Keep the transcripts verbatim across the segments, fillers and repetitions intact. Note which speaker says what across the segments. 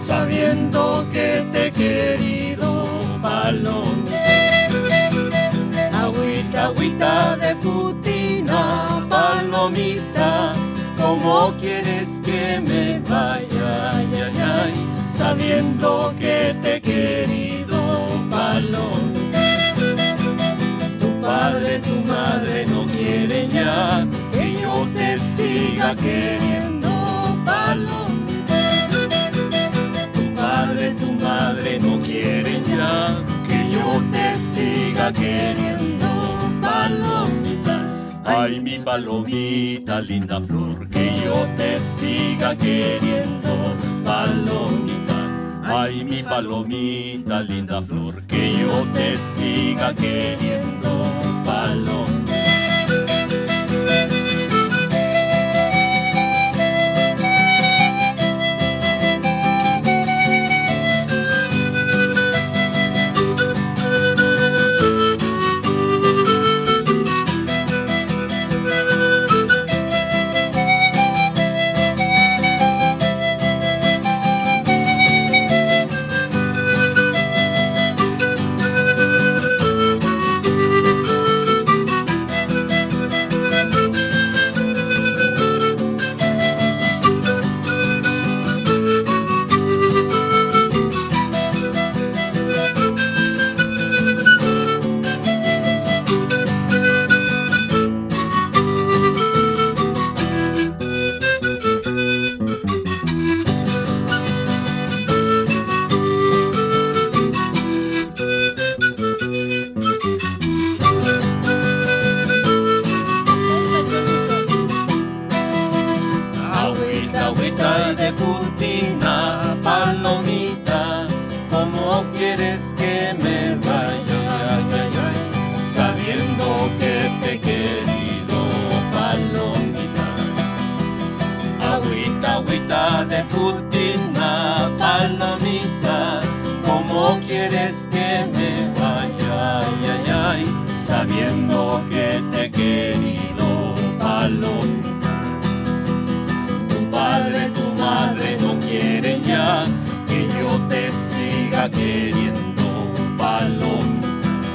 Speaker 1: sabiendo que te he querido, palomita. Agüita, agüita de putina, palomita, ¿cómo quieres que me vaya? Ay, ay, ay, sabiendo que te he querido, palomita. Tu padre, tu madre no quieren ya que yo te siga queriendo, palomita. Tu padre, tu madre no quieren ya que yo te siga queriendo, palomita. Ay, mi palomita, linda flor, que yo te siga queriendo, palomita. Ay, mi palomita, linda flor, que yo te siga queriendo, palomita. Agüita de putina, palomita, ¿cómo quieres que me vaya? Ay, ay, ay, sabiendo que te he querido, palomita. Agüita, agüita de putina, palomita, ¿cómo quieres que me vaya? Ay, ay, ay, sabiendo que te he querido, palomita. Tu padre, tu madre no quieren ya que yo te siga queriendo, palomita.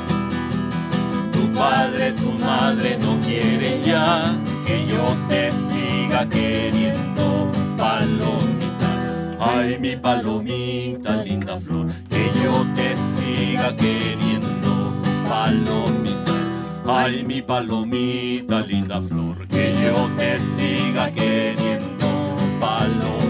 Speaker 1: Tu padre, tu madre no quieren ya que yo te siga queriendo, palomita. Ay, mi palomita, linda flor, que yo te siga queriendo, palomita. Ay, mi palomita, linda flor, que yo te siga queriendo, palomita.